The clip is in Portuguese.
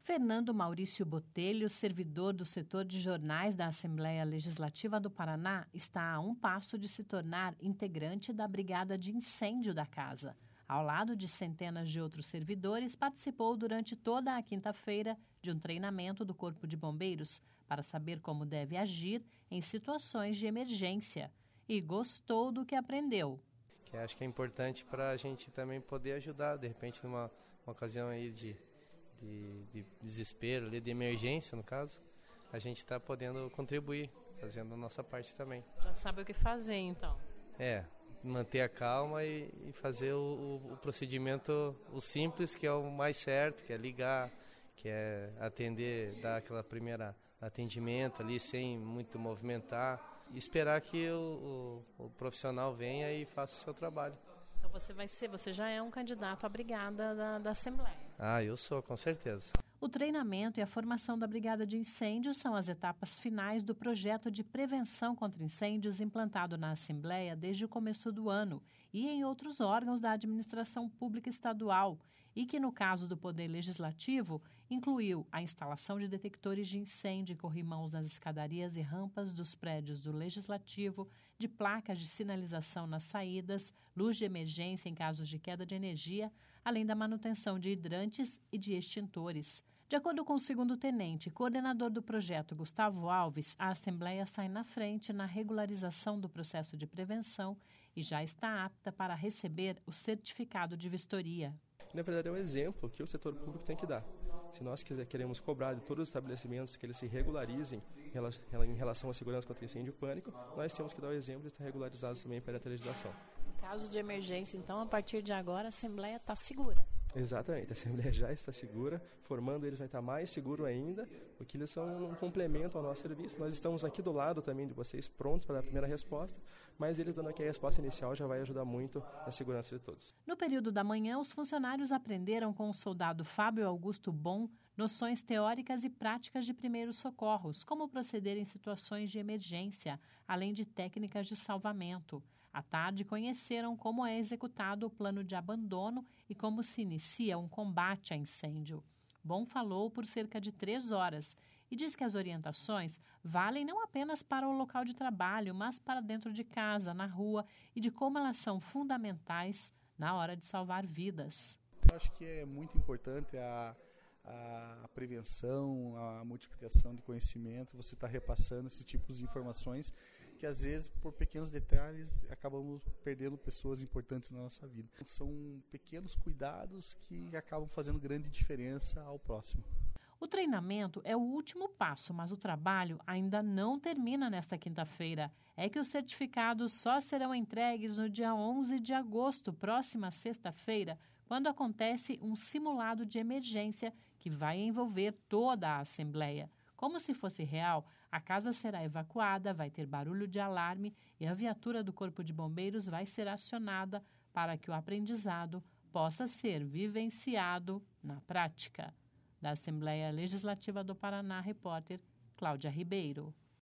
Fernando Maurício Botelho, servidor do setor de jornais da Assembleia Legislativa do Paraná, está a um passo de se tornar integrante da Brigada de Incêndio da Casa. Ao lado de centenas de outros servidores, participou durante toda a quinta-feira de um treinamento do Corpo de Bombeiros para saber como deve agir em situações de emergência e gostou do que aprendeu. Que acho que é importante para a gente também poder ajudar, de repente, numa ocasião aí de desespero, de emergência no caso, a gente está podendo contribuir, fazendo a nossa parte também. Já sabe o que fazer então? Manter a calma e fazer o procedimento, o simples, que é o mais certo, que é ligar, que é atender, dar aquela primeira atendimento ali sem muito movimentar, e esperar que o profissional venha e faça o seu trabalho. Então você já é um candidato à brigada da Assembleia. Eu sou, com certeza. O treinamento e a formação da Brigada de Incêndios são as etapas finais do projeto de prevenção contra incêndios implantado na Assembleia desde o começo do ano e em outros órgãos da administração pública estadual e que, no caso do Poder Legislativo, incluiu a instalação de detectores de incêndio e corrimãos nas escadarias e rampas dos prédios do Legislativo, de placas de sinalização nas saídas, luz de emergência em casos de queda de energia, além da manutenção de hidrantes e de extintores. De acordo com o segundo-tenente, coordenador do projeto Gustavo Alves, a Assembleia sai na frente na regularização do processo de prevenção e já está apta para receber o certificado de vistoria. Na verdade, é um exemplo que o setor público tem que dar. Se nós queremos cobrar de todos os estabelecimentos que eles se regularizem em relação à segurança contra incêndio e pânico, nós temos que dar o exemplo de estar regularizados também perante a legislação. Em caso de emergência, então, a partir de agora, a Assembleia está segura. Exatamente, a Assembleia já está segura, formando eles vai estar mais seguro ainda, porque eles são um complemento ao nosso serviço. Nós estamos aqui do lado também de vocês, prontos para dar a primeira resposta, mas eles dando aqui a resposta inicial já vai ajudar muito na segurança de todos. No período da manhã, os funcionários aprenderam com o soldado Fábio Augusto Bom noções teóricas e práticas de primeiros socorros, como proceder em situações de emergência, além de técnicas de salvamento. À tarde, conheceram como é executado o plano de abandono e como se inicia um combate a incêndio. Bom falou por cerca de 3 horas e diz que as orientações valem não apenas para o local de trabalho, mas para dentro de casa, na rua, e de como elas são fundamentais na hora de salvar vidas. Eu acho que é muito importante a prevenção, a multiplicação de conhecimento, você está repassando esse tipo de informações que às vezes por pequenos detalhes acabamos perdendo pessoas importantes na nossa vida. São pequenos cuidados que acabam fazendo grande diferença ao próximo. O treinamento é o último passo, mas o trabalho ainda não termina nesta quinta-feira. É que os certificados só serão entregues no dia 11 de agosto, próxima sexta-feira, quando acontece um simulado de emergência que vai envolver toda a Assembleia. Como se fosse real, a casa será evacuada, vai ter barulho de alarme e a viatura do Corpo de Bombeiros vai ser acionada para que o aprendizado possa ser vivenciado na prática. Da Assembleia Legislativa do Paraná, repórter Cláudia Ribeiro.